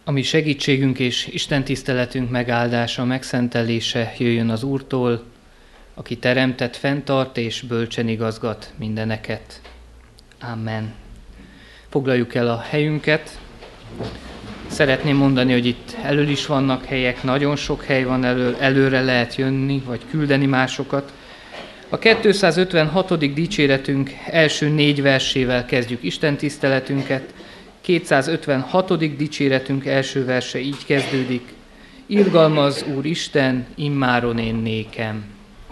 Ami segítségünk és Isten tiszteletünk megáldása, megszentelése jöjjön az Úrtól, aki teremtett, fenntart és bölcsen igazgat mindeneket. Amen. Foglaljuk el a helyünket. Szeretném mondani, hogy itt elől is vannak helyek, nagyon sok hely van előre lehet jönni, vagy küldeni másokat. A 256. dicséretünk első 4 versével kezdjük Isten tiszteletünket. 256. dicséretünk első verse így kezdődik. Irgalmaz Úr Isten, immáron én nékem.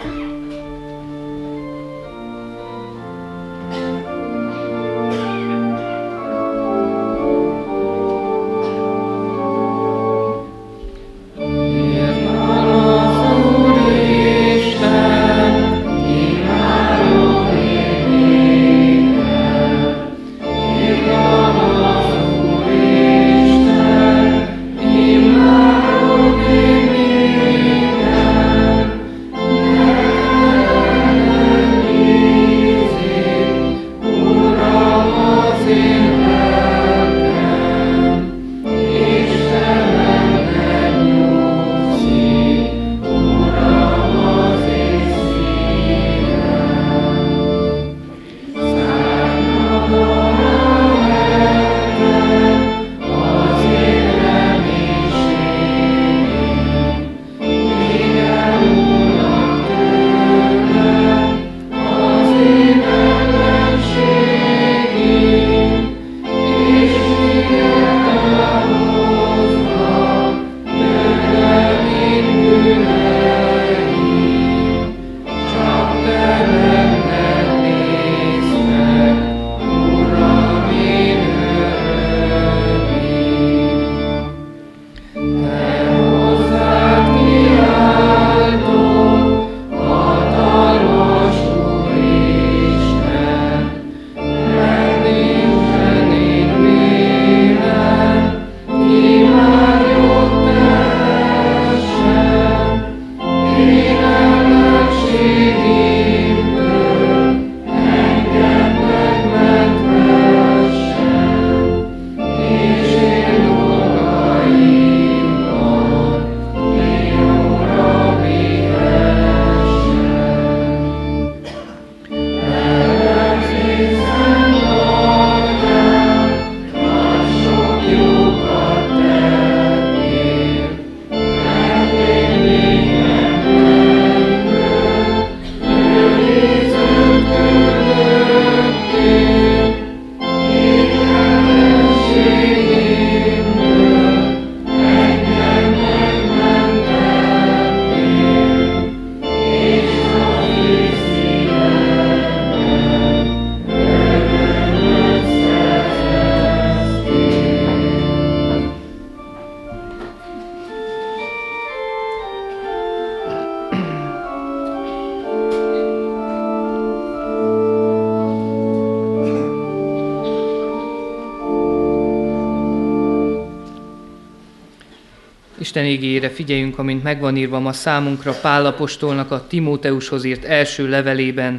Isten igéjére figyeljünk, amint megvan írva ma számunkra Pál apostolnak a Timóteushoz írt első levelében.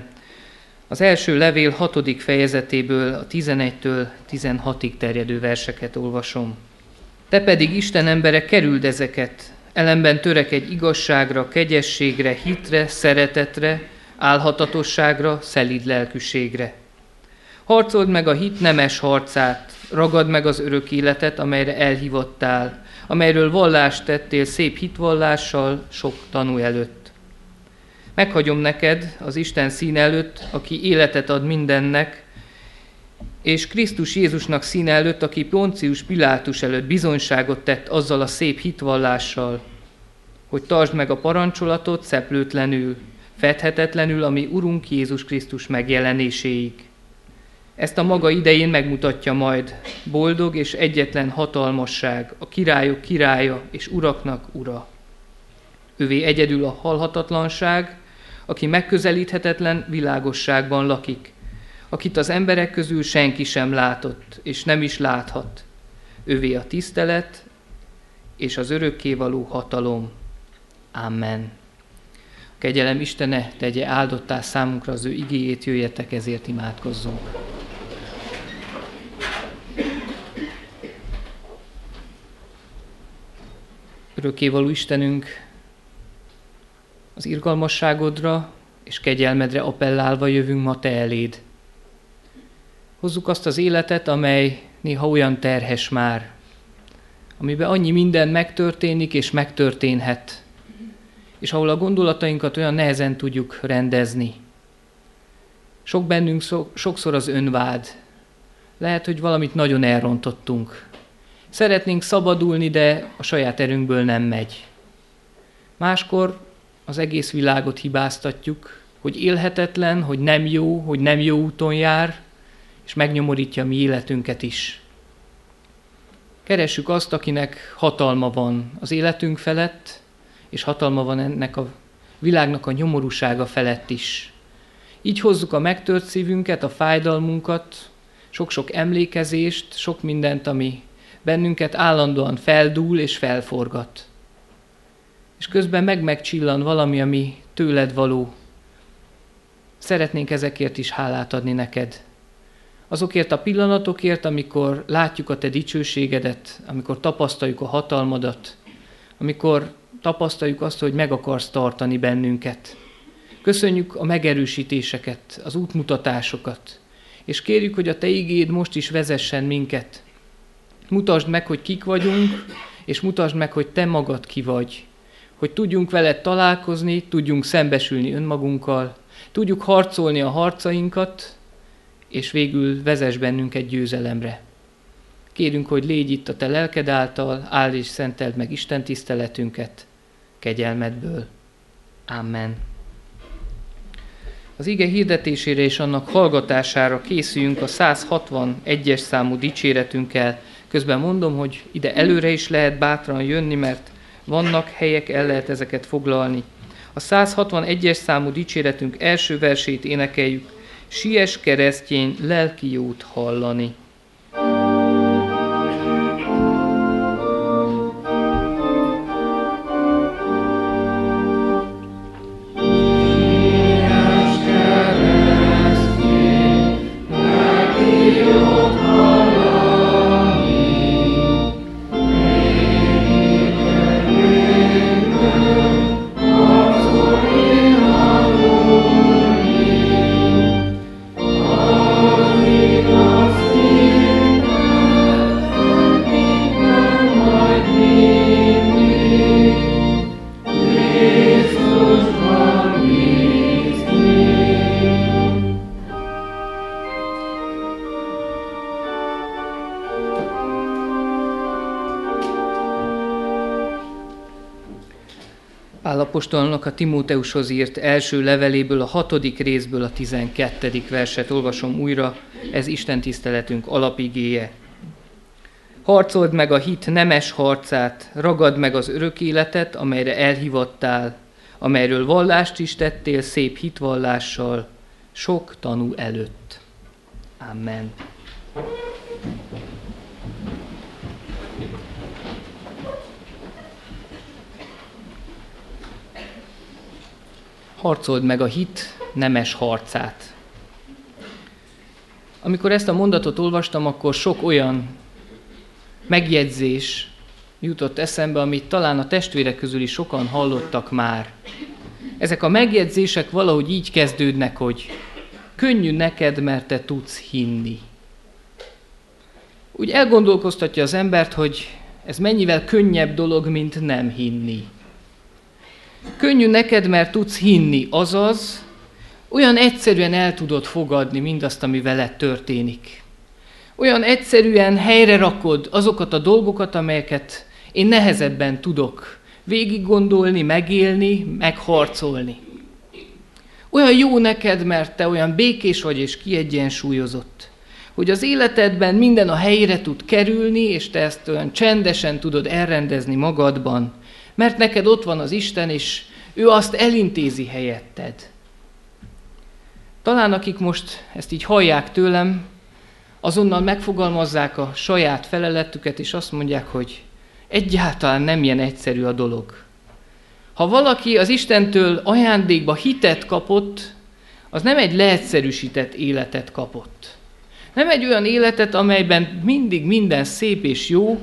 Az első levél 6. fejezetéből a 11-től 16-ig terjedő verseket olvasom. Te pedig, Isten embere, kerüld ezeket, ellenben törekedj igazságra, kegyességre, hitre, szeretetre, álhatatosságra, szelíd lelkűségre. Harcold meg a hit nemes harcát, ragad meg az örök életet, amelyre elhívottál, amelyről vallást tettél szép hitvallással sok tanú előtt. Meghagyom neked az Isten színe előtt, aki életet ad mindennek, és Krisztus Jézusnak színe előtt, aki Poncius Pilátus előtt bizonyságot tett azzal a szép hitvallással, hogy tartsd meg a parancsolatot szeplőtlenül, fedhetetlenül, ami Urunk Jézus Krisztus megjelenéséig. Ezt a maga idején megmutatja majd boldog és egyetlen hatalmasság, a királyok királya és uraknak ura. Ővé egyedül a halhatatlanság, aki megközelíthetetlen világosságban lakik, akit az emberek közül senki sem látott, és nem is láthat. Ővé a tisztelet és az örökkévaló hatalom. Amen. A kegyelem Istene tegye áldottá számunkra az ő igéjét, jöjjetek, ezért imádkozzunk. Örökkévaló Istenünk, az irgalmasságodra és kegyelmedre appellálva jövünk ma Te eléd. Hozzuk azt az életet, amely néha olyan terhes már, amiben annyi minden megtörténik és megtörténhet, és ahol a gondolatainkat olyan nehezen tudjuk rendezni. Sok bennünk sokszor az önvád. Lehet, hogy valamit nagyon elrontottunk. Szeretnénk szabadulni, de a saját erőnkből nem megy. Máskor az egész világot hibáztatjuk, hogy élhetetlen, hogy nem jó úton jár, és megnyomorítja mi életünket is. Keressük azt, akinek hatalma van az életünk felett, és hatalma van ennek a világnak a nyomorúsága felett is. Így hozzuk a megtört szívünket, a fájdalmunkat, sok-sok emlékezést, sok mindent, ami bennünket állandóan feldúl és felforgat. És közben megcsillan valami, ami tőled való. Szeretnénk ezekért is hálát adni neked. Azokért a pillanatokért, amikor látjuk a te dicsőségedet, amikor tapasztaljuk a hatalmadat, amikor tapasztaljuk azt, hogy meg akarsz tartani bennünket. Köszönjük a megerősítéseket, az útmutatásokat, és kérjük, hogy a te igéd most is vezessen minket. Mutasd meg, hogy kik vagyunk, és mutasd meg, hogy te magad ki vagy. Hogy tudjunk veled találkozni, tudjunk szembesülni önmagunkkal, tudjuk harcolni a harcainkat, és végül vezess bennünket győzelemre. Kérünk, hogy légy itt a te lelked által, áld és szenteld meg Isten tiszteletünket kegyelmedből. Amen. Az ige hirdetésére és annak hallgatására készüljünk a 161-es számú dicséretünkkel. Közben mondom, hogy ide előre is lehet bátran jönni, mert vannak helyek, el lehet ezeket foglalni. A 161-es számú dicséretünk első versét énekeljük. Siess keresztény, lelki jót hallani. Pál apostolnak a Timóteushoz írt első leveléből, a 6. részből a 12. verset olvasom újra, ez Isten tiszteletünk alapigéje. Harcold meg a hit nemes harcát, ragadd meg az örök életet, amelyre elhivattál, amelyről vallást is tettél szép hitvallással, sok tanú előtt. Amen. Harcold meg a hit nemes harcát. Amikor ezt a mondatot olvastam, akkor sok olyan megjegyzés jutott eszembe, amit talán a testvérek közül is sokan hallottak már. Ezek a megjegyzések valahogy így kezdődnek, hogy könnyű neked, mert te tudsz hinni. Úgy elgondolkoztatja az embert, hogy ez mennyivel könnyebb dolog, mint nem hinni. Könnyű neked, mert tudsz hinni, azaz olyan egyszerűen el tudod fogadni mindazt, ami veled történik. Olyan egyszerűen helyre rakod azokat a dolgokat, amelyeket én nehezebben tudok végig gondolni, megélni, megharcolni. Olyan jó neked, mert te olyan békés vagy és kiegyensúlyozott, hogy az életedben minden a helyre tud kerülni, és te ezt olyan csendesen tudod elrendezni magadban, mert neked ott van az Isten, és ő azt elintézi helyetted. Talán akik most ezt így hallják tőlem, azonnal megfogalmazzák a saját feleletüket, és azt mondják, hogy egyáltalán nem ilyen egyszerű a dolog. Ha valaki az Istentől ajándékba hitet kapott, az nem egy leegyszerűsített életet kapott. Nem egy olyan életet, amelyben mindig minden szép és jó,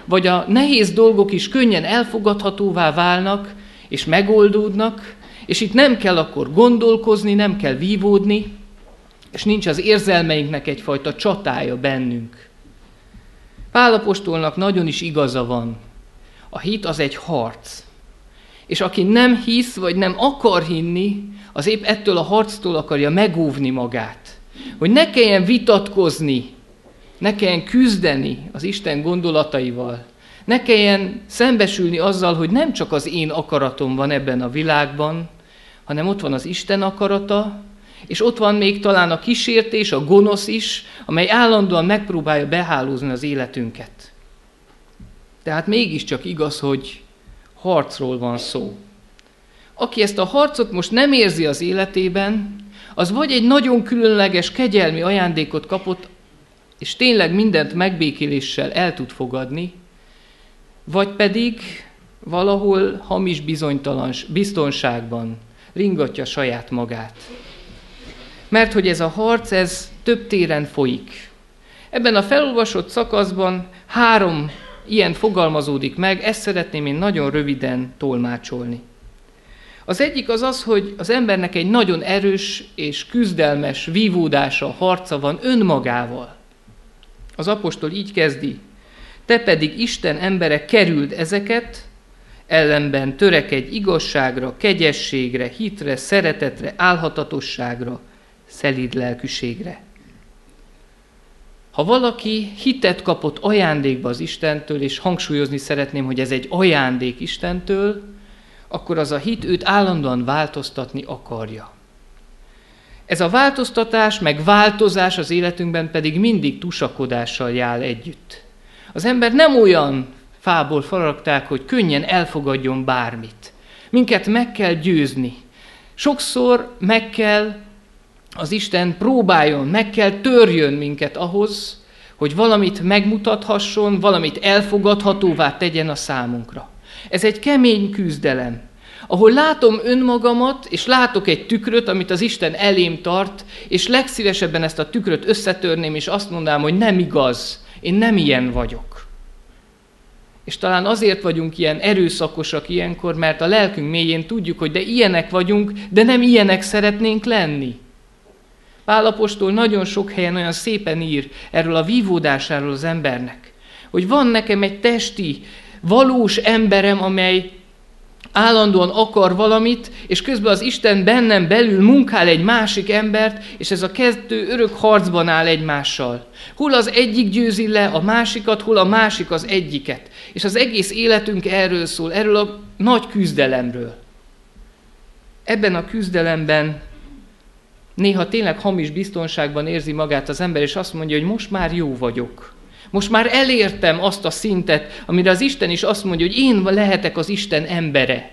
vagy a nehéz dolgok is könnyen elfogadhatóvá válnak, és megoldódnak, és itt nem kell akkor gondolkozni, nem kell vívódni, és nincs az érzelmeinknek egyfajta csatája bennünk. Pál apostolnak nagyon is igaza van. A hit az egy harc. És aki nem hisz, vagy nem akar hinni, az épp ettől a harctól akarja megóvni magát. Hogy ne kelljen vitatkozni, ne kelljen küzdeni az Isten gondolataival, ne kelljen szembesülni azzal, hogy nem csak az én akaratom van ebben a világban, hanem ott van az Isten akarata, és ott van még talán a kísértés, a gonosz is, amely állandóan megpróbálja behálózni az életünket. Tehát mégiscsak igaz, hogy harcról van szó. Aki ezt a harcot most nem érzi az életében, az vagy egy nagyon különleges kegyelmi ajándékot kapott, és tényleg mindent megbékéléssel el tud fogadni, vagy pedig valahol hamis biztonságban ringatja saját magát. Mert hogy ez a harc, ez több téren folyik. Ebben a felolvasott szakaszban 3 ilyen fogalmazódik meg, ezt szeretném én nagyon röviden tolmácsolni. Az egyik az, hogy az embernek egy nagyon erős és küzdelmes vívódása, harca van önmagával. Az apostol így kezdi: te pedig Isten embere, kerüld ezeket, ellenben törekedj igazságra, kegyességre, hitre, szeretetre, álhatatosságra, szelíd lelkűségre. Ha valaki hitet kapott ajándékba az Istentől, és hangsúlyozni szeretném, hogy ez egy ajándék Istentől, akkor az a hit őt állandóan változtatni akarja. Ez a változtatás, meg változás az életünkben pedig mindig tusakodással jár együtt. Az ember nem olyan fából faragták, hogy könnyen elfogadjon bármit. Minket meg kell győzni. Sokszor meg kell az Isten próbáljon, meg kell törjön minket ahhoz, hogy valamit megmutathasson, valamit elfogadhatóvá tegyen a számunkra. Ez egy kemény küzdelem, ahol látom önmagamat, és látok egy tükröt, amit az Isten elém tart, és legszívesebben ezt a tükröt összetörném, és azt mondanám, hogy nem igaz, én nem ilyen vagyok. És talán azért vagyunk ilyen erőszakosak ilyenkor, mert a lelkünk mélyén tudjuk, hogy de ilyenek vagyunk, de nem ilyenek szeretnénk lenni. Pál apostol nagyon sok helyen olyan szépen ír erről a vívódásáról az embernek, hogy van nekem egy testi, valós emberem, amely állandóan akar valamit, és közben az Isten bennem belül munkál egy másik embert, és ez a kettő örök harcban áll egymással. Hol az egyik győzi le a másikat, hol a másik az egyiket. És az egész életünk erről szól, erről a nagy küzdelemről. Ebben a küzdelemben néha tényleg hamis biztonságban érzi magát az ember, és azt mondja, hogy most már jó vagyok. Most már elértem azt a szintet, amire az Isten is azt mondja, hogy én lehetek az Isten embere.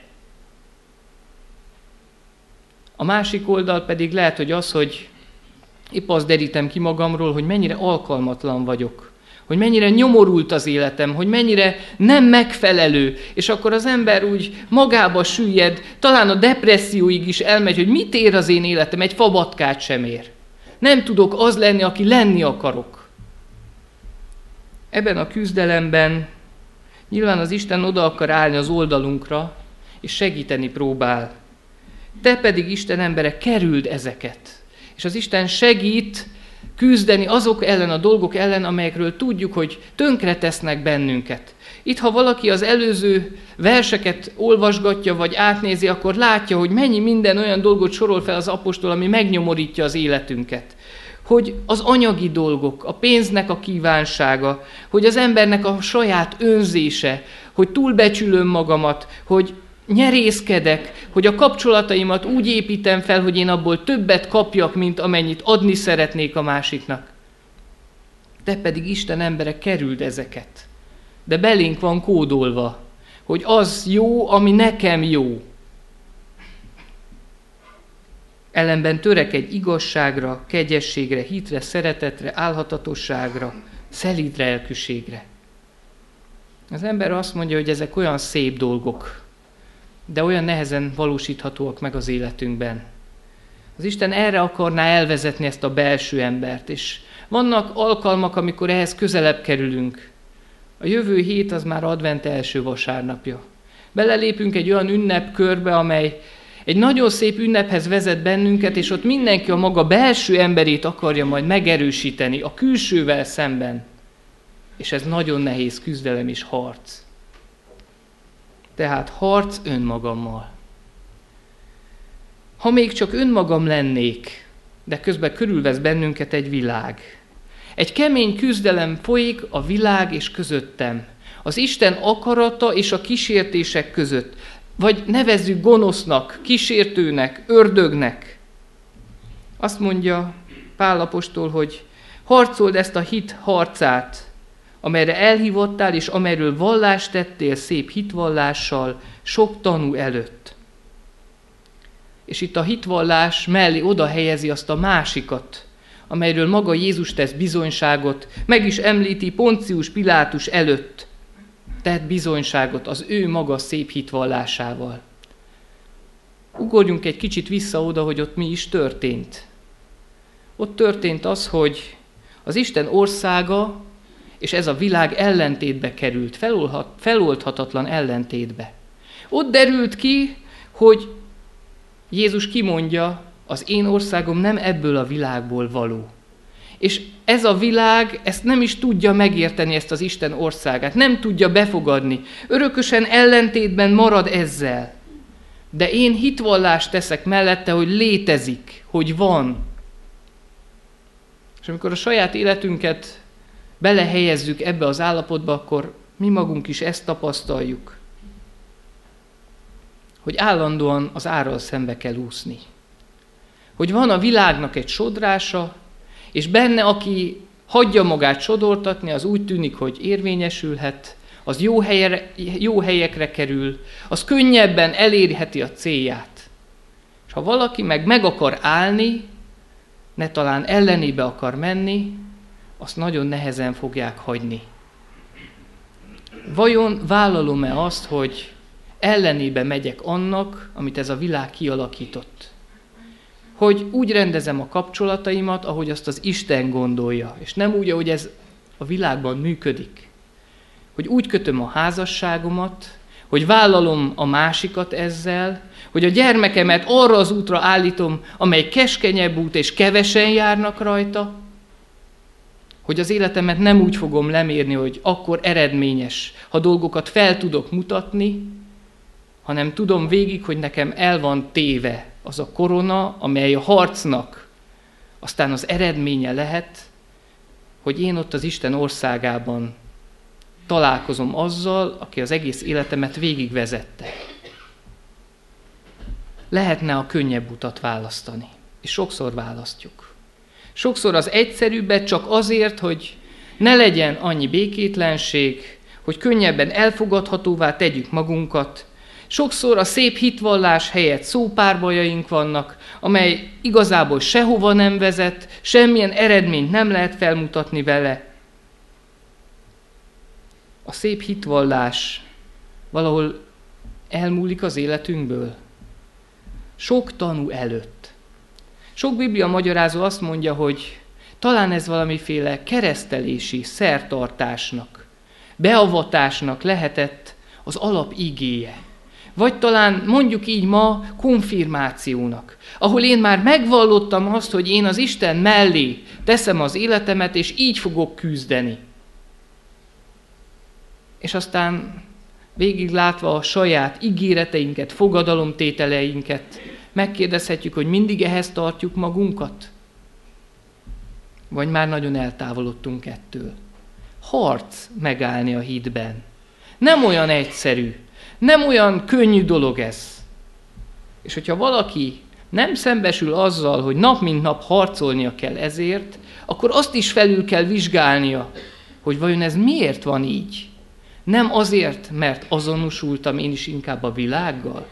A másik oldal pedig lehet, hogy az, hogy épp azt derítem ki magamról, hogy mennyire alkalmatlan vagyok, hogy mennyire nyomorult az életem, hogy mennyire nem megfelelő, és akkor az ember úgy magába süllyed, talán a depresszióig is elmegy, hogy mit ér az én életem, egy fabatkát sem ér. Nem tudok az lenni, aki lenni akarok. Ebben a küzdelemben nyilván az Isten oda akar állni az oldalunkra, és segíteni próbál. Te pedig, Isten embere, kerüld ezeket. És az Isten segít küzdeni azok ellen, a dolgok ellen, amelyekről tudjuk, hogy tönkretesznek bennünket. Itt, ha valaki az előző verseket olvasgatja, vagy átnézi, akkor látja, hogy mennyi minden olyan dolgot sorol fel az apostol, ami megnyomorítja az életünket. Hogy az anyagi dolgok, a pénznek a kívánsága, hogy az embernek a saját önzése, hogy túlbecsülöm magamat, hogy nyerészkedek, hogy a kapcsolataimat úgy építem fel, hogy én abból többet kapjak, mint amennyit adni szeretnék a másiknak. Te pedig, Isten embere, kerüld ezeket. De belénk van kódolva, hogy az jó, ami nekem jó. Ellenben törekedj igazságra, kegyességre, hitre, szeretetre, álhatatosságra, szelíd lelkűségre. Az ember azt mondja, hogy ezek olyan szép dolgok, de olyan nehezen valósíthatóak meg az életünkben. Az Isten erre akarná elvezetni ezt a belső embert, és vannak alkalmak, amikor ehhez közelebb kerülünk. A jövő hét az már advent első vasárnapja. Belelépünk egy olyan ünnepkörbe, amely egy nagyon szép ünnephez vezet bennünket, és ott mindenki a maga belső emberét akarja majd megerősíteni a külsővel szemben. És ez nagyon nehéz küzdelem és harc. Tehát harc önmagammal. Ha még csak önmagam lennék, de közben körülvesz bennünket egy világ. Egy kemény küzdelem folyik a világ és közöttem. Az Isten akarata és a kísértések között. Vagy nevezzük gonosznak, kísértőnek, ördögnek. Azt mondja Pál apostol, hogy harcold ezt a hit harcát, amelyre elhívottál, és amelyről vallást tettél szép hitvallással sok tanú előtt. És itt a hitvallás mellé oda helyezi azt a másikat, amelyről maga Jézus tesz bizonyságot, meg is említi Poncius Pilátus előtt, tett bizonyságot az ő maga szép hitvallásával. Ugorjunk egy kicsit vissza oda, hogy ott mi is történt. Ott történt az, hogy az Isten országa és ez a világ ellentétbe került, feloldhatatlan ellentétbe. Ott derült ki, hogy Jézus kimondja, az én országom nem ebből a világból való. És ez a világ ezt nem is tudja megérteni, ezt az Isten országát, nem tudja befogadni. Örökösen ellentétben marad ezzel. De én hitvallást teszek mellette, hogy létezik, hogy van. És amikor a saját életünket belehelyezzük ebbe az állapotba, akkor mi magunk is ezt tapasztaljuk, hogy állandóan az árral szembe kell úszni. Hogy van a világnak egy sodrása, és benne, aki hagyja magát sodortatni, az úgy tűnik, hogy érvényesülhet, az jó helyekre kerül, az könnyebben elérheti a célját. És ha valaki meg akar állni, ne talán ellenébe akar menni, azt nagyon nehezen fogják hagyni. Vajon vállalom-e azt, hogy ellenébe megyek annak, amit ez a világ kialakított? Hogy úgy rendezem a kapcsolataimat, ahogy azt az Isten gondolja, és nem úgy, ahogy ez a világban működik. Hogy úgy kötöm a házasságomat, hogy vállalom a másikat ezzel, hogy a gyermekemet arra az útra állítom, amely keskenyebb út, és kevesen járnak rajta, hogy az életemet nem úgy fogom lemérni, hogy akkor eredményes, ha dolgokat fel tudok mutatni, hanem tudom végig, hogy nekem el van téve az a korona, amely a harcnak aztán az eredménye lehet, hogy én ott az Isten országában találkozom azzal, aki az egész életemet végigvezette. Lehetne a könnyebb utat választani, és sokszor választjuk. Sokszor az egyszerűbbet csak azért, hogy ne legyen annyi békétlenség, hogy könnyebben elfogadhatóvá tegyük magunkat. Sokszor a szép hitvallás helyett szópárbajaink vannak, amely igazából sehova nem vezet, semmilyen eredményt nem lehet felmutatni vele. A szép hitvallás valahol elmúlik az életünkből. Sok tanú előtt. Sok biblia magyarázó azt mondja, hogy talán ez valamiféle keresztelési szertartásnak, beavatásnak lehetett az alap igéje. Vagy talán mondjuk így ma konfirmációnak, ahol én már megvallottam azt, hogy én az Isten mellé teszem az életemet, és így fogok küzdeni. És aztán végiglátva a saját ígéreteinket, fogadalomtételeinket, megkérdezhetjük, hogy mindig ehhez tartjuk magunkat? Vagy már nagyon eltávolodtunk ettől? Harc megállni a hitben. Nem olyan egyszerű, nem olyan könnyű dolog ez. És hogyha valaki nem szembesül azzal, hogy nap mint nap harcolnia kell ezért, akkor azt is felül kell vizsgálnia, hogy vajon ez miért van így. Nem azért, mert azonosultam én is inkább a világgal.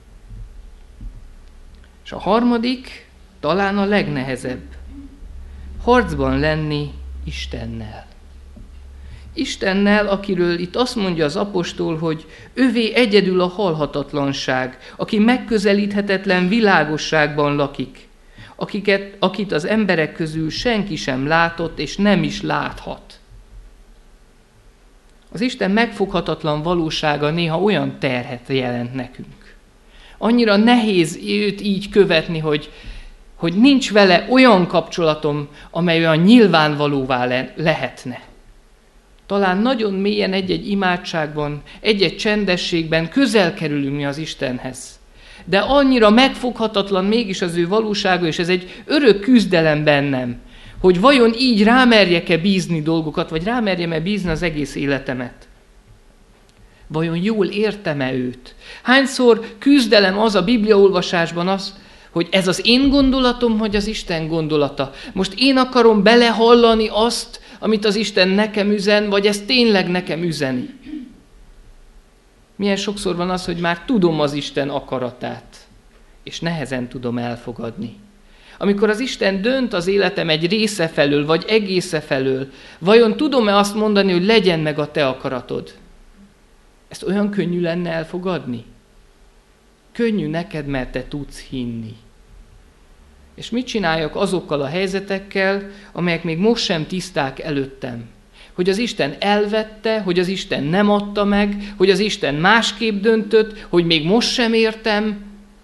És a harmadik, talán a legnehezebb. Harcban lenni Istennel. Istennel, akiről itt azt mondja az apostol, hogy övé egyedül a halhatatlanság, aki megközelíthetetlen világosságban lakik, akit az emberek közül senki sem látott és nem is láthat. Az Isten megfoghatatlan valósága néha olyan terhet jelent nekünk. Annyira nehéz őt így követni, hogy nincs vele olyan kapcsolatom, amely olyan nyilvánvalóvá lehetne. Talán nagyon mélyen egy-egy imádságban, egy-egy csendességben közel kerülünk mi az Istenhez. De annyira megfoghatatlan mégis az ő valósága, és ez egy örök küzdelem bennem, hogy vajon így rámerjek-e bízni dolgokat, vagy rámerjem-e bízni az egész életemet. Vajon jól értem-e őt? Hányszor küzdelem az a bibliaolvasásban az, hogy ez az én gondolatom, vagy az Isten gondolata? Most én akarom belehallani azt, amit az Isten nekem üzen, vagy ez tényleg nekem üzeni? Milyen sokszor van az, hogy már tudom az Isten akaratát, és nehezen tudom elfogadni. Amikor az Isten dönt az életem egy része felől, vagy egésze felől, vajon tudom-e azt mondani, hogy legyen meg a te akaratod? Ezt olyan könnyű lenne elfogadni? Könnyű neked, mert te tudsz hinni. És mit csináljak azokkal a helyzetekkel, amelyek még most sem tiszták előttem? Hogy az Isten elvette, hogy az Isten nem adta meg, hogy az Isten másképp döntött, hogy még most sem értem.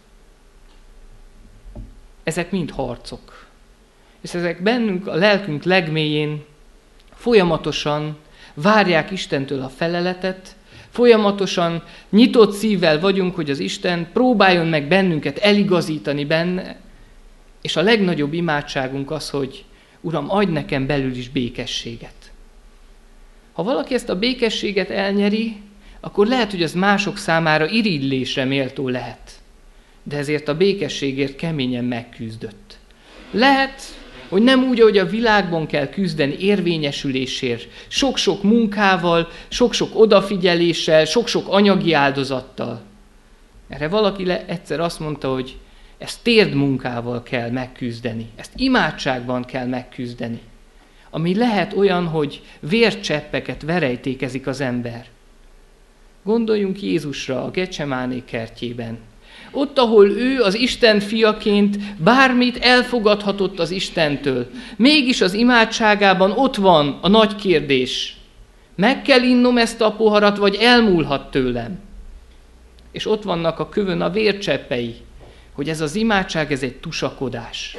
Ezek mind harcok. És ezek bennünk, a lelkünk legmélyén folyamatosan várják Istentől a feleletet, folyamatosan nyitott szívvel vagyunk, hogy az Isten próbáljon meg bennünket eligazítani benne, és a legnagyobb imádságunk az, hogy Uram, adj nekem belül is békességet. Ha valaki ezt a békességet elnyeri, akkor lehet, hogy az mások számára irigylésre méltó lehet. De ezért a békességért keményen megküzdött. Lehet, hogy nem úgy, ahogy a világban kell küzdeni érvényesülésért, sok-sok munkával, sok-sok odafigyeléssel, sok-sok anyagi áldozattal. Erre valaki egyszer azt mondta, hogy ezt térdmunkával kell megküzdeni, ezt imádságban kell megküzdeni. Ami lehet olyan, hogy vércseppeket verejtékezik az ember. Gondoljunk Jézusra a Getsemáné kertjében. Ott, ahol ő az Isten fiaként bármit elfogadhatott az Istentől, mégis az imádságában ott van a nagy kérdés. Meg kell innom ezt a poharat, vagy elmúlhat tőlem? És ott vannak a kövön a vércseppei, hogy ez az imádság, ez egy tusakodás.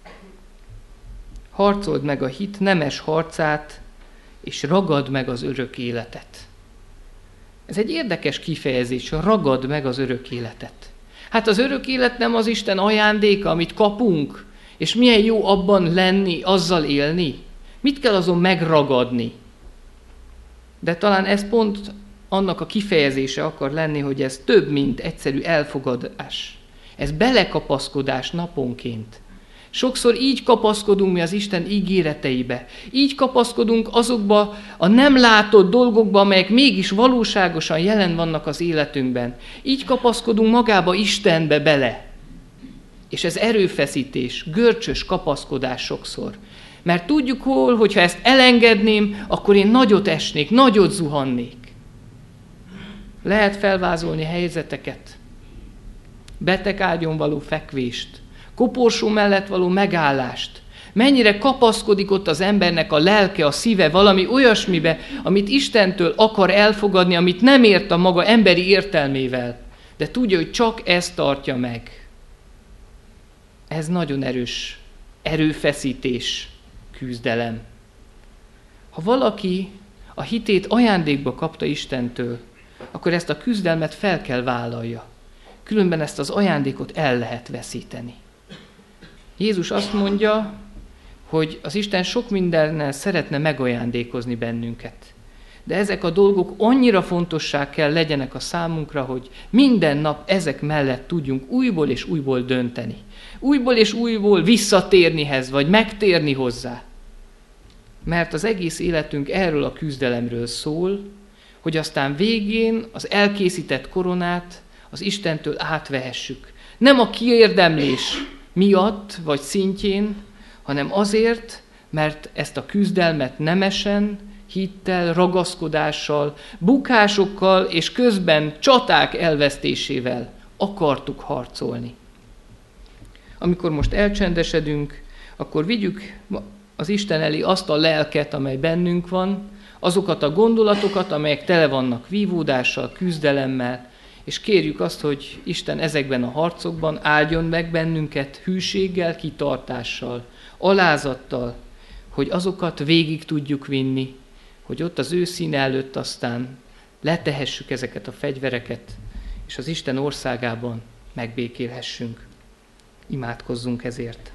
Harcold meg a hit nemes harcát, és ragad meg az örök életet. Ez egy érdekes kifejezés, ragad meg az örök életet. Hát az örök élet nem az Isten ajándéka, amit kapunk, és milyen jó abban lenni, azzal élni. Mit kell azon megragadni? De talán ez pont annak a kifejezése akar lenni, hogy ez több, mint egyszerű elfogadás. Ez belekapaszkodás naponként. Sokszor így kapaszkodunk mi az Isten ígéreteibe. Így kapaszkodunk azokba a nem látott dolgokba, amelyek mégis valóságosan jelen vannak az életünkben. Így kapaszkodunk magába Istenbe bele. És ez erőfeszítés, görcsös kapaszkodás sokszor. Mert tudjuk hol, hogyha ezt elengedném, akkor én nagyot esnék, nagyot zuhannék. Lehet felvázolni helyzeteket. Betegágyon való fekvést, koporsó mellett való megállást. Mennyire kapaszkodik ott az embernek a lelke, a szíve valami olyasmibe, amit Istentől akar elfogadni, amit nem ért a maga emberi értelmével. De tudja, hogy csak ezt tartja meg. Ez nagyon erős erőfeszítés, küzdelem. Ha valaki a hitét ajándékba kapta Istentől, akkor ezt a küzdelmet fel kell vállalja. Különben ezt az ajándékot el lehet veszíteni. Jézus azt mondja, hogy az Isten sok mindennel szeretne megajándékozni bennünket. De ezek a dolgok annyira fontossá kell legyenek a számunkra, hogy minden nap ezek mellett tudjunk újból és újból dönteni. Újból és újból visszatérnihez, vagy megtérni hozzá. Mert az egész életünk erről a küzdelemről szól, hogy aztán végén az elkészített koronát az Istentől átvehessük. Nem a kiérdemlés miatt vagy szintjén, hanem azért, mert ezt a küzdelmet nemesen, hittel, ragaszkodással, bukásokkal és közben csaták elvesztésével akartuk harcolni. Amikor most elcsendesedünk, akkor vigyük az Isten elé azt a lelket, amely bennünk van, azokat a gondolatokat, amelyek tele vannak vívódással, küzdelemmel, és kérjük azt, hogy Isten ezekben a harcokban áldjon meg bennünket hűséggel, kitartással, alázattal, hogy azokat végig tudjuk vinni, hogy ott az ő színe előtt aztán letehessük ezeket a fegyvereket, és az Isten országában megbékélhessünk. Imádkozzunk ezért.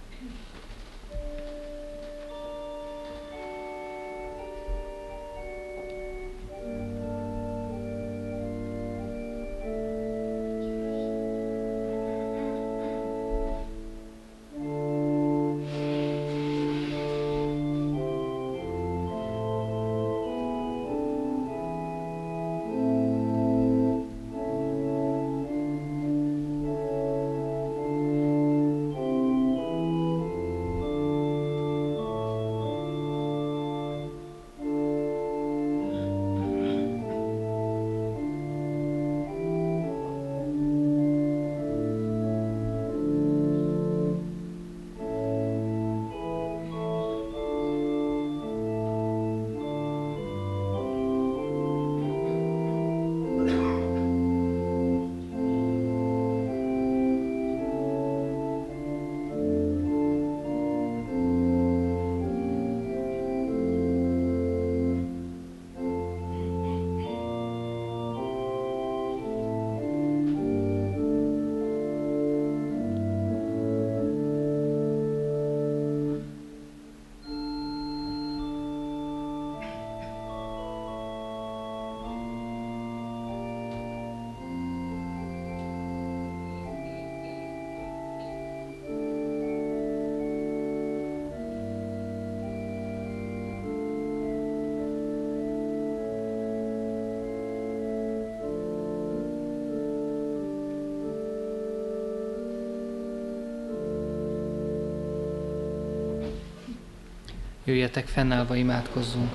Jöjjetek, fennállva imádkozzunk.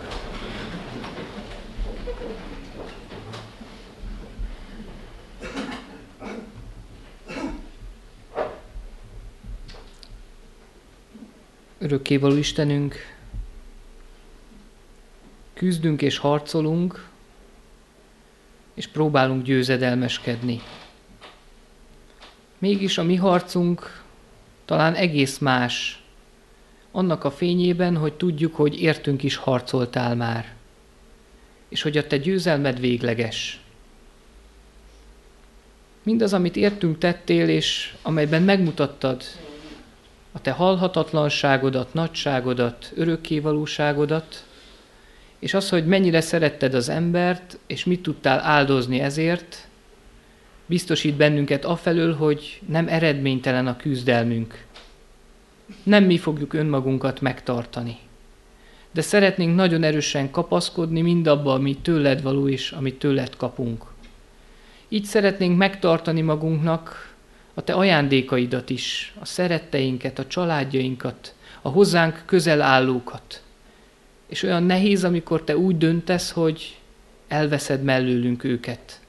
Örökkévaló Istenünk, küzdünk és harcolunk, és próbálunk győzedelmeskedni. Mégis a mi harcunk talán egész más, annak a fényében, hogy tudjuk, hogy értünk is harcoltál már, és hogy a te győzelmed végleges. Mindaz, amit értünk tettél, és amelyben megmutattad a te halhatatlanságodat, nagyságodat, örökkévalóságodat, és az, hogy mennyire szeretted az embert, és mit tudtál áldozni ezért, biztosít bennünket afelől, hogy nem eredménytelen a küzdelmünk. Nem mi fogjuk önmagunkat megtartani. De szeretnénk nagyon erősen kapaszkodni mindabba, ami tőled való és amit tőled kapunk. Így szeretnénk megtartani magunknak a te ajándékaidat is, a szeretteinket, a családjainkat, a hozzánk közel állókat. És olyan nehéz, amikor te úgy döntesz, hogy elveszed mellőlünk őket.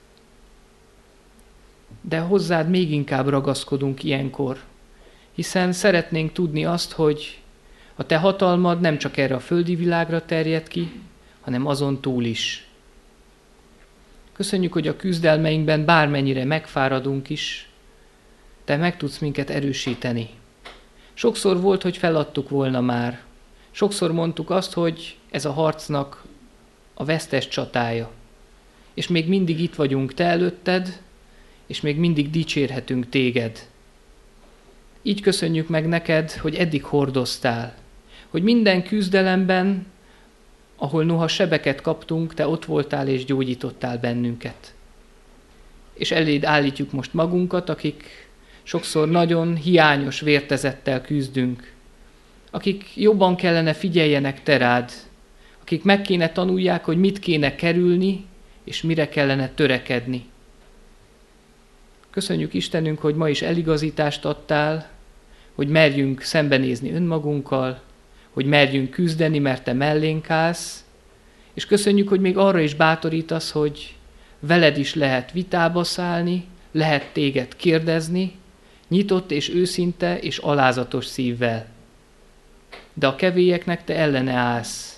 De hozzád még inkább ragaszkodunk ilyenkor, hiszen szeretnénk tudni azt, hogy a te hatalmad nem csak erre a földi világra terjed ki, hanem azon túl is. Köszönjük, hogy a küzdelmeinkben bármennyire megfáradunk is, te meg tudsz minket erősíteni. Sokszor volt, hogy feladtuk volna már. Sokszor mondtuk azt, hogy ez a harcnak a vesztes csatája. És még mindig itt vagyunk te előtted, és még mindig dicsérhetünk téged. Így köszönjük meg neked, hogy eddig hordoztál, hogy minden küzdelemben, ahol noha sebeket kaptunk, te ott voltál és gyógyítottál bennünket. És eléd állítjuk most magunkat, akik sokszor nagyon hiányos vértezettel küzdünk, akik jobban kellene figyeljenek te rád, akik meg kéne tanulják, hogy mit kéne kerülni, és mire kellene törekedni. Köszönjük Istenünk, hogy ma is eligazítást adtál, hogy merjünk szembenézni önmagunkkal, hogy merjünk küzdeni, mert te mellénk állsz, és köszönjük, hogy még arra is bátorítasz, hogy veled is lehet vitába szállni, lehet téged kérdezni, nyitott és őszinte és alázatos szívvel. De a kevélyeknek te ellene állsz,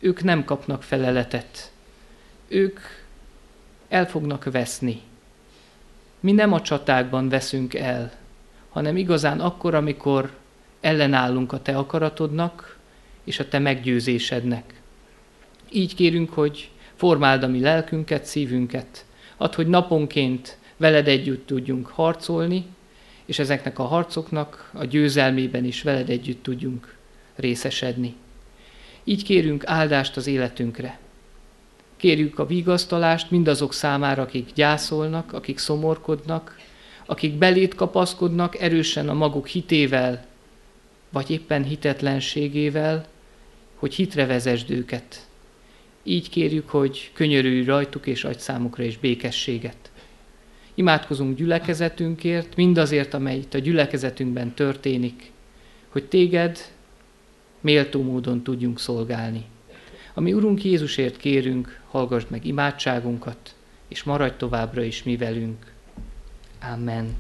ők nem kapnak feleletet. Ők el fognak veszni. Mi nem a csatákban veszünk el, hanem igazán akkor, amikor ellenállunk a te akaratodnak és a te meggyőzésednek. Így kérünk, hogy formáld a mi lelkünket, szívünket. Add, hogy naponként veled együtt tudjunk harcolni, és ezeknek a harcoknak a győzelmében is veled együtt tudjunk részesedni. Így kérünk áldást az életünkre. Kérjük a vigasztalást mindazok számára, akik gyászolnak, akik szomorkodnak, akik belét kapaszkodnak erősen a maguk hitével, vagy éppen hitetlenségével, hogy hitre vezesd őket. Így kérjük, hogy könyörülj rajtuk és adj számukra is békességet. Imádkozunk gyülekezetünkért, mindazért, amely itt a gyülekezetünkben történik, hogy téged méltó módon tudjunk szolgálni. Ami Urunk Jézusért kérünk, hallgassd meg imádságunkat, és maradj továbbra is mi velünk. Amen.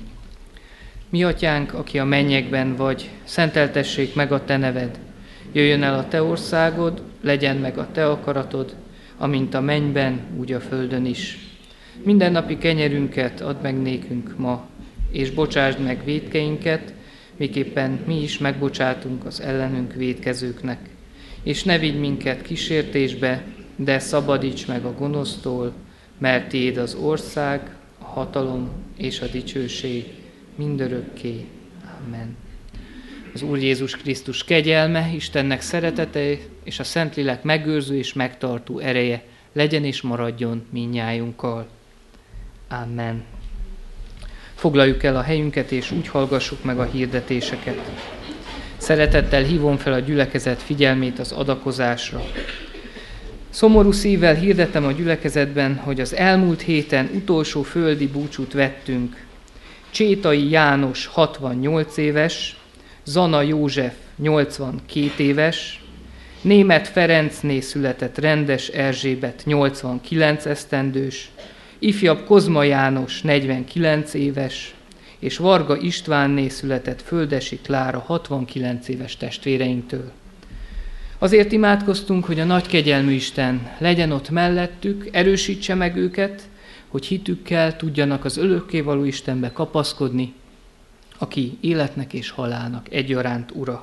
Mi atyánk, aki a mennyekben vagy, szenteltessék meg a te neved. Jöjjön el a te országod, legyen meg a te akaratod, amint a mennyben, úgy a földön is. Mindennapi kenyerünket add meg nékünk ma, és bocsásd meg vétkeinket, miképpen mi is megbocsátunk az ellenünk vétkezőknek. És ne vigy minket kísértésbe, de szabadíts meg a gonosztól, mert tiéd az ország, a hatalom és a dicsőség mindörökké. Amen. Az Úr Jézus Krisztus kegyelme, Istennek szeretete és a Szentlélek megőrző és megtartó ereje legyen és maradjon mindnyájunkkal. Amen. Foglaljuk el a helyünket, és úgy hallgassuk meg a hirdetéseket. Szeretettel hívom fel a gyülekezet figyelmét az adakozásra. Szomorú szívvel hirdetem a gyülekezetben, hogy az elmúlt héten utolsó földi búcsút vettünk. Csétai János 68 éves, Zana József 82 éves, Németh Ferencné született Rendes Erzsébet 89 esztendős, ifjabb Kozma János 49 éves, és Varga Istvánné született Földesi Klára 69 éves testvéreinktől. Azért imádkoztunk, hogy a nagy kegyelmű Isten legyen ott mellettük, erősítse meg őket, hogy hitükkel tudjanak az örökkévaló Istenbe kapaszkodni, aki életnek és halálnak egyaránt ura.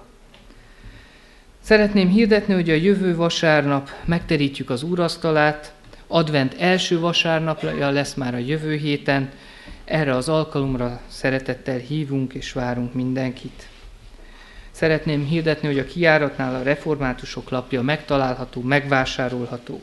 Szeretném hirdetni, hogy a jövő vasárnap megterítjük az úrasztalát, advent első vasárnapja lesz már a jövő héten, erre az alkalomra szeretettel hívunk és várunk mindenkit. Szeretném hirdetni, hogy a kijáratnál a reformátusok lapja megtalálható, megvásárolható.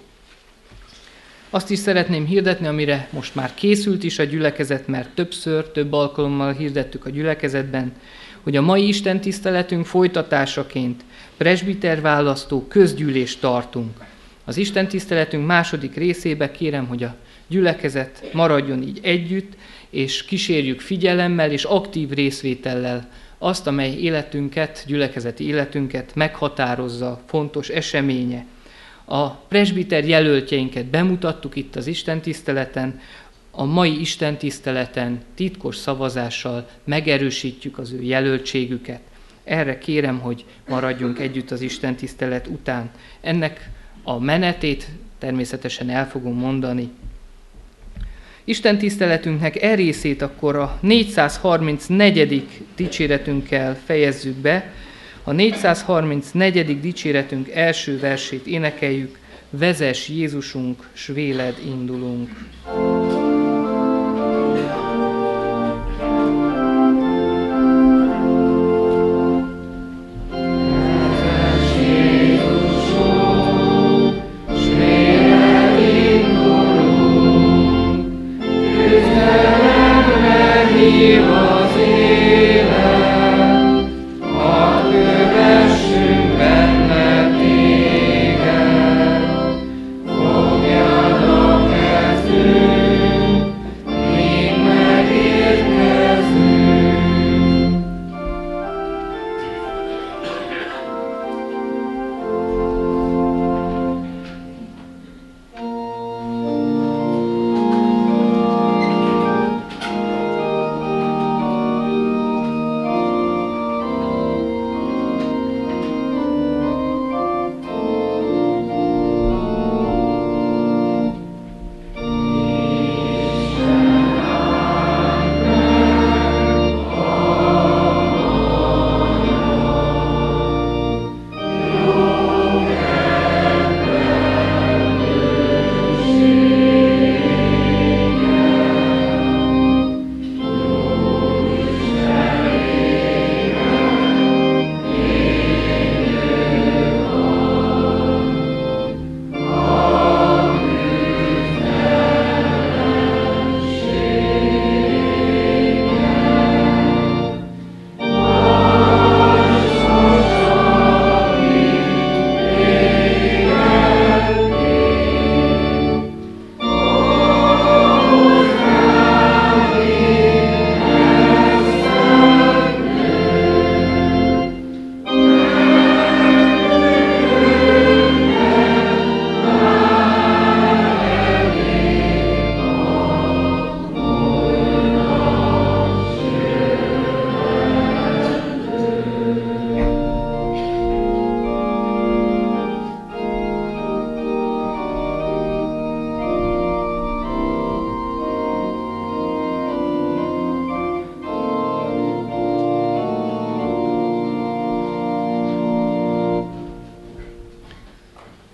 Azt is szeretném hirdetni, amire most már készült is a gyülekezet, mert több alkalommal hirdettük a gyülekezetben, hogy a mai istentiszteletünk folytatásaként presbiterválasztó közgyűlést tartunk. Az istentiszteletünk második részébe kérem, hogy a gyülekezet maradjon így együtt, és kísérjük figyelemmel és aktív részvétellel azt, amely életünket, gyülekezeti életünket meghatározza, fontos eseménye. A presbiter jelöltjeinket bemutattuk itt az istentiszteleten, a mai istentiszteleten titkos szavazással megerősítjük az ő jelöltségüket. Erre kérem, hogy maradjunk együtt az istentisztelet után. Ennek a menetét természetesen el fogom mondani. Istentiszteletünknek részét akkor a 434. dicséretünkkel fejezzük be. A 434. dicséretünk első versét énekeljük: Vezess Jézusunk, s véled indulunk. Fogjad a kezünk,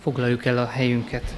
Foglaljuk el a helyünket.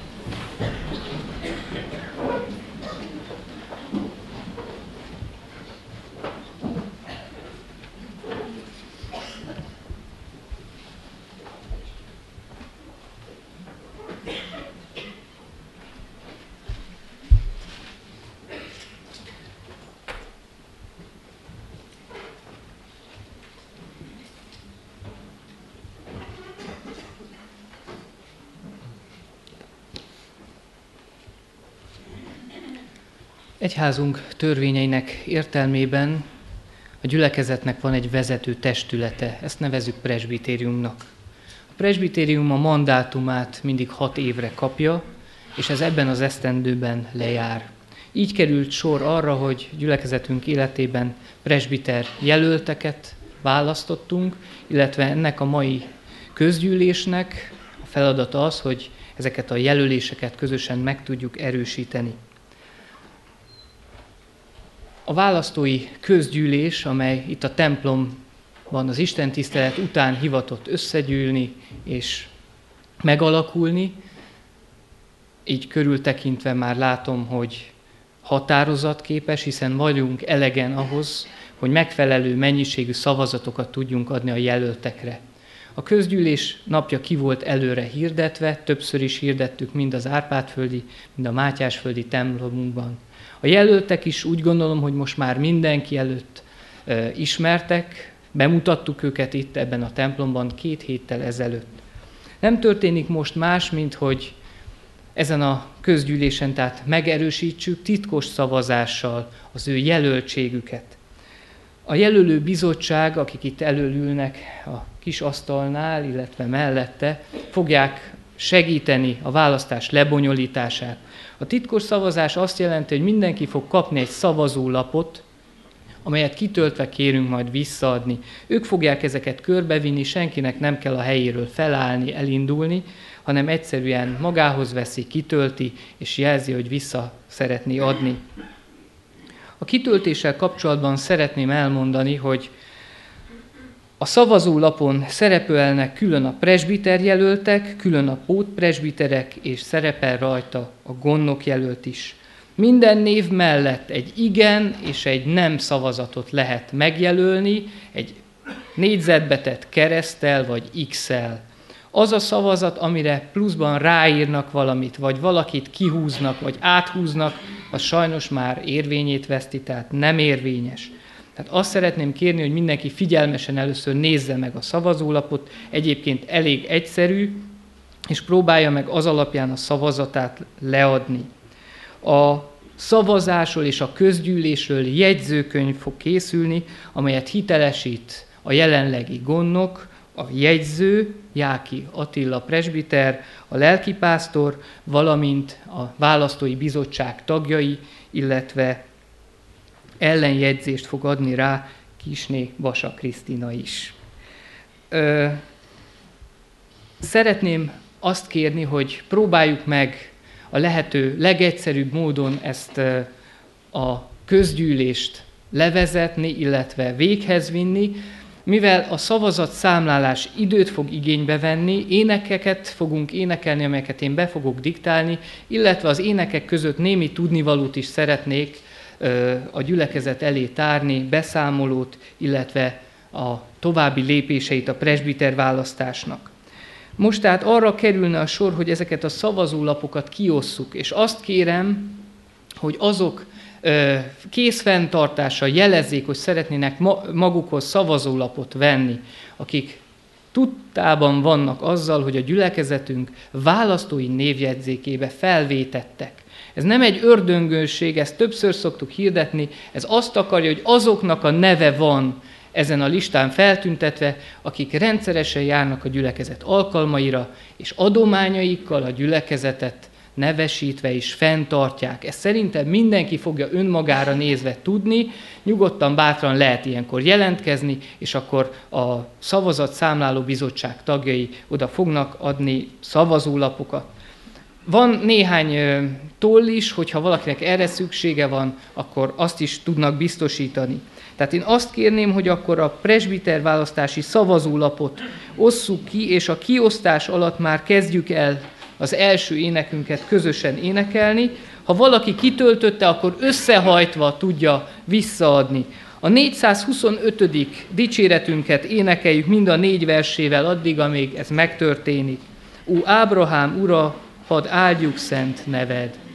Egyházunk törvényeinek értelmében a gyülekezetnek van egy vezető testülete, ezt nevezzük presbitériumnak. A presbitérium a mandátumát mindig 6 évre kapja, és ez ebben az esztendőben lejár. Így került sor arra, hogy gyülekezetünk életében presbiter jelölteket választottunk, illetve ennek a mai közgyűlésnek a feladata az, hogy ezeket a jelöléseket közösen meg tudjuk erősíteni. A választói közgyűlés, amely itt a templomban az istentisztelet után hivatott összegyűlni és megalakulni, így körültekintve már látom, hogy határozatképes, hiszen vagyunk elegen ahhoz, hogy megfelelő mennyiségű szavazatokat tudjunk adni a jelöltekre. A közgyűlés napja ki volt előre hirdetve, többször is hirdettük mind az Árpád-földi, mind a Mátyásföldi templomunkban. A jelöltek is úgy gondolom, hogy most már mindenki előtt ismertek, bemutattuk őket itt ebben a templomban 2 héttel ezelőtt. Nem történik most más, mint hogy ezen a közgyűlésen tehát megerősítsük titkos szavazással az ő jelöltségüket. A jelölő bizottság, akik itt elölülnek a kis asztalnál, illetve mellette, fogják segíteni a választás lebonyolítását. A titkos szavazás azt jelenti, hogy mindenki fog kapni egy szavazólapot, amelyet kitöltve kérünk majd visszaadni. Ők fogják ezeket körbevinni, senkinek nem kell a helyéről felállni, elindulni, hanem egyszerűen magához veszi, kitölti, és jelzi, hogy vissza szeretné adni. A kitöltéssel kapcsolatban szeretném elmondani, hogy a szavazólapon szerepelnek külön a presbiter jelöltek, külön a pótpresbiterek, és szerepel rajta a gondnok jelölt is. Minden név mellett egy igen és egy nem szavazatot lehet megjelölni, egy négyzetbe tett kereszttel vagy x-el. Az a szavazat, amire pluszban ráírnak valamit, vagy valakit kihúznak, vagy áthúznak, az sajnos már érvényét veszti, tehát nem érvényes. Tehát azt szeretném kérni, hogy mindenki figyelmesen először nézze meg a szavazólapot, egyébként elég egyszerű, és próbálja meg az alapján a szavazatát leadni. A szavazásról és a közgyűlésről jegyzőkönyv fog készülni, amelyet hitelesít a jelenlegi gondnok, a jegyző, Jáki Attila presbiter, a lelkipásztor, valamint a választói bizottság tagjai, illetve ellenjegyzést fog adni rá Kisné Basa Krisztina is. Szeretném azt kérni, hogy próbáljuk meg a lehető legegyszerűbb módon ezt a közgyűlést levezetni, illetve véghez vinni, mivel a szavazatszámlálás időt fog igénybe venni, énekeket fogunk énekelni, amelyeket én be fogok diktálni, illetve az énekek között némi tudnivalót is szeretnék a gyülekezet elé tárni, beszámolót, illetve a további lépéseit a presbiter választásnak. Most tehát arra kerülne a sor, hogy ezeket a szavazólapokat kiosszuk, és azt kérem, hogy azok készfenntartással jelezzék, hogy szeretnének magukhoz szavazólapot venni, akik tudtában vannak azzal, hogy a gyülekezetünk választói névjegyzékébe felvétettek. Ez nem egy ördöngőség, ezt többször szoktuk hirdetni, ez azt akarja, hogy azoknak a neve van ezen a listán feltüntetve, akik rendszeresen járnak a gyülekezet alkalmaira, és adományaikkal a gyülekezetet nevesítve is fenntartják. Ezt szerintem mindenki fogja önmagára nézve tudni, nyugodtan, bátran lehet ilyenkor jelentkezni, és akkor a szavazatszámláló bizottság tagjai oda fognak adni szavazólapokat. Van néhány toll is, hogyha valakinek erre szüksége van, akkor azt is tudnak biztosítani. Tehát én azt kérném, hogy akkor a presbiter választási szavazólapot osszuk ki, és a kiosztás alatt már kezdjük el az első énekünket közösen énekelni. Ha valaki kitöltötte, akkor összehajtva tudja visszaadni. A 425. dicséretünket énekeljük mind a 4 versével addig, amíg ez megtörténik. Ó Ábrahám ura, hadd áldjuk szent neved!